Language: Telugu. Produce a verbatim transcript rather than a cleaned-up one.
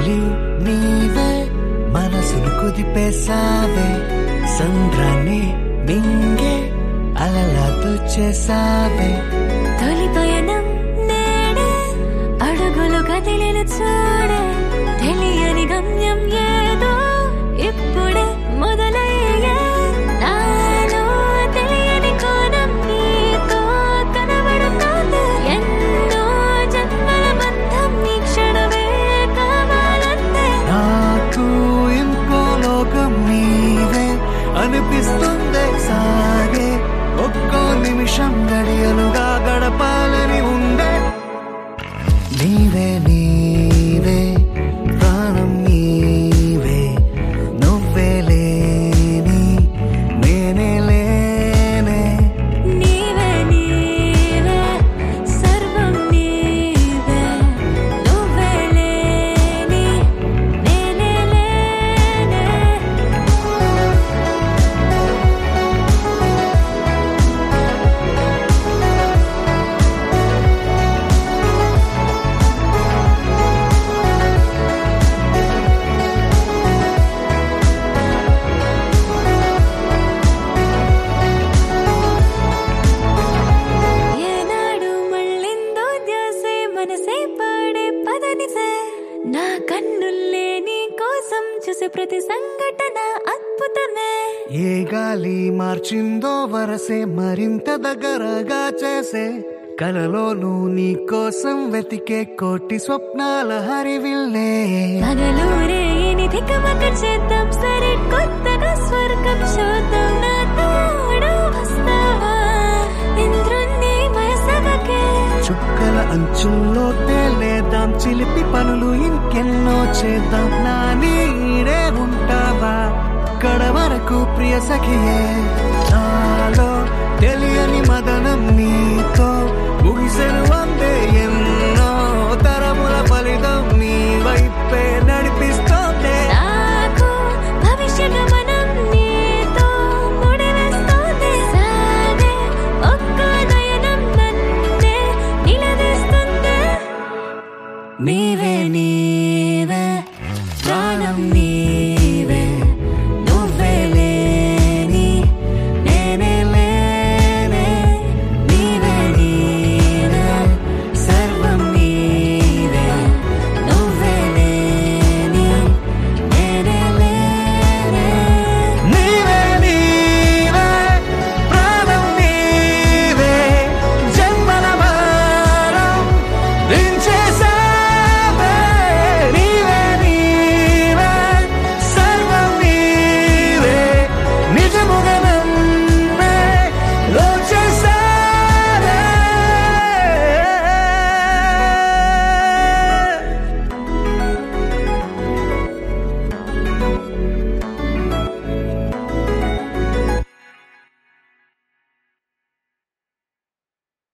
తొలి నీవే మనసును కుదిపేసావే సంద్రాన్ని మింగే అలలాతో చేసావే తొలి పయనం నేడే అడుగులు కదిలిన చూడే తెలియని గమ్యం ఏదో ఇప్పుడే మొదలయ్యే నాలో తెలియని కోణం నీతో కనబడుతోంది ఎన్నో జన్మల బంధం నీ క్షణమే కావాలంటే నాకు ఇంకో లోకం నీవే అనిపిస్తుందే సాగే ఒక్కో నిమిషం గడియలుగా గడపాలని ఉండే నీవే నీవే ప్రాణం నీవే నువ్వే లేని నేనే లేనే నీవే నీవే సర్వం నీవే నువ్వే లేని నేనే లేనే ఏనాడు మళ్ళిందో ధ్యాసే మనసే పాడే పదనిసే నా కన్నుల్లే నీ కోసం చూసే ప్రతి సంఘటన అద్భుతమే ఏ గాలి మార్చిందో వరసే మరింత దగ్గరగా చేసే కలలోనూ నీ కోసం వెతికే కోటి స్వప్నాల హరివిల్లే పగలూరే నిధికమక చేద్దాం సరే కొత్తగా స్వర్గం చూద్దాం నా తోడు వస్తావా ఇంద్రుణ్ణి వయసవకే చుక్కల అంచుల్లో తేలేదాం చిలిపి పనులు ఇంకెన్నో చేద్దాం నా నీడే ఉంటావా కడ వరకు ప్రియ సఖియే నాలో తెలియని మదనం నీతో ముగిసెను వందే